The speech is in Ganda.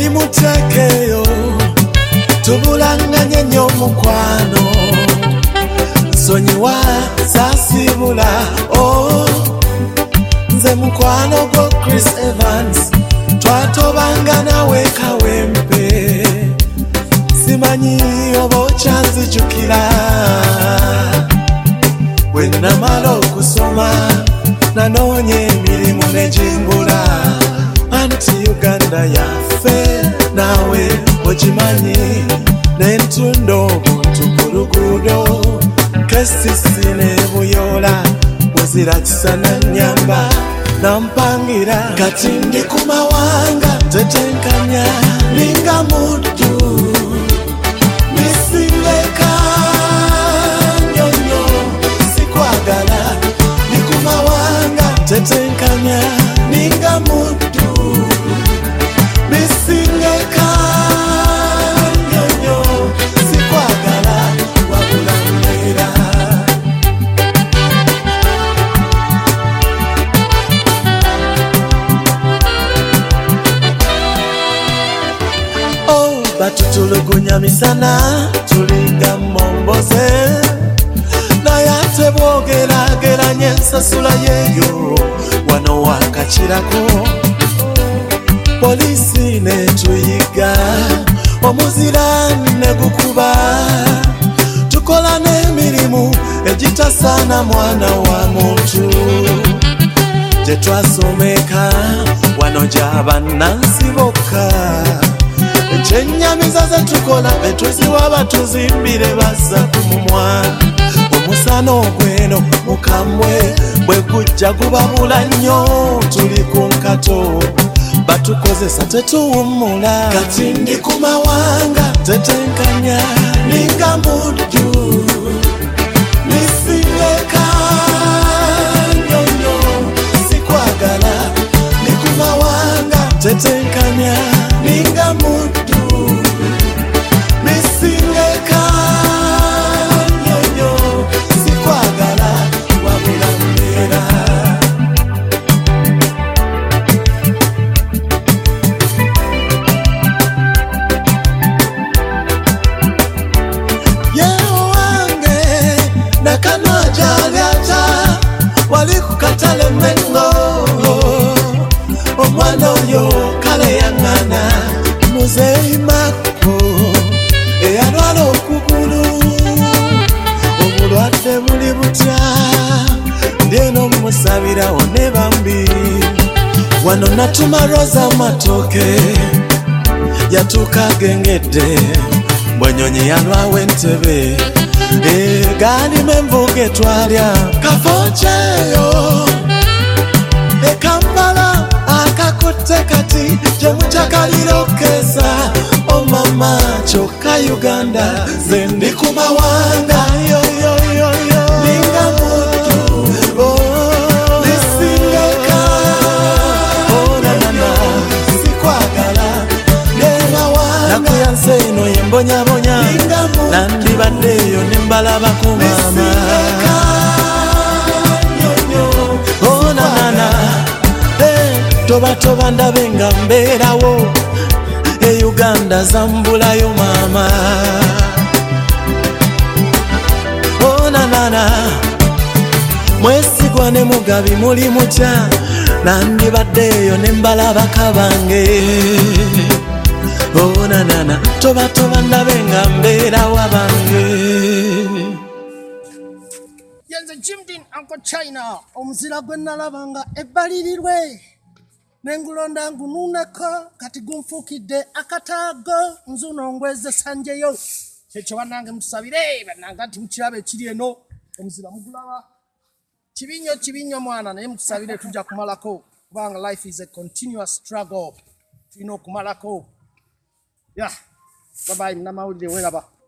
muli mutekeyo tubulanganye nnyo mukwano nsonyiwa saasibula nze mukwano gwo Chris Evans twatobanga nawe kawempe simanyi oba okyanzijukira bwe namala okusoma nanoonya emirimu ne jimbula anti Uganda yaffe nawe okimanyi n'entunda obuntu ku luguudo kesisi ne Buyola muzira kisana nyamba nampangira kati ndi ku mawanga tetenkanya ninga muddu nisingeka nyonyo sikwagala ndi ku mawanga tetenkanya ninga muddu nisingeka nyonyo sikwagala wabula mwera. Batutulugunya misana tulinga momboze naye ate bwogerageranya ensasula yeyo wano wakakirako polisi netuyiga omuzira negukuba tukola n'emirimu egitasaana mwana wa muntu gyetwasomeka wano gy'abannansi bokka ekyennyamiza ze tukola betuziwa batuzimbire bassa ku mumwa omusana ogweno mukamwe bwe gujja gubabula nnyo tuli ku nkato batukozesa tetuwummula kati ndi ku mawanga tetenkanya ninga muddu nisingeka nyonyo sikwagala ndi ku mawanga tetenkanya ninga muddu nisingeka nyonyo sikwagala wabula mwera. Yewe wange nakanojalyata wali ku katale Mengo omwana oyo kale yaŋŋana Muzeeyi Mako eyalwala okugulu obulwadde buli butya ndyeno musabirawo ne bambi wano natuma Rosa Matooke yatuuka agengedde Bwenyonyi yalwawo Entebbe gaalimu envuga etwalya Kafooceeyo e Kampala akakutte kati gye mukyakalira okkeesa o mama kyokka Uganda ze ndi ku mawanga yoyoyoyo ninga muddu nisingeka onanana sikwagala nemawanga nakuyansa eno yembonyabonya nandibaddeeyo nembalabako mama onanana toba ndabe nga mbeerawo e Uganda zambulayo mama onanana mwesigwa ne Mugabi muli mutya nandibaddeeyo nembalabaka bange onanana toba ndabe nga mbeerawo abange. Yenze Jimdin Uncle China omuzira gwe nalabanga ebbalirirwe nengulonda ngununeko kati gunfuukidde akataago nzuno ngweze sanjeyo kyekyo bannange mutusabire bannange nti mukiraba ekiri eno omuzira mugulaba kibinyo mwana naye mutusabire tujja kumalako kubanga life is a continuous struggle tulina okumalako bye bye namawulire weraba.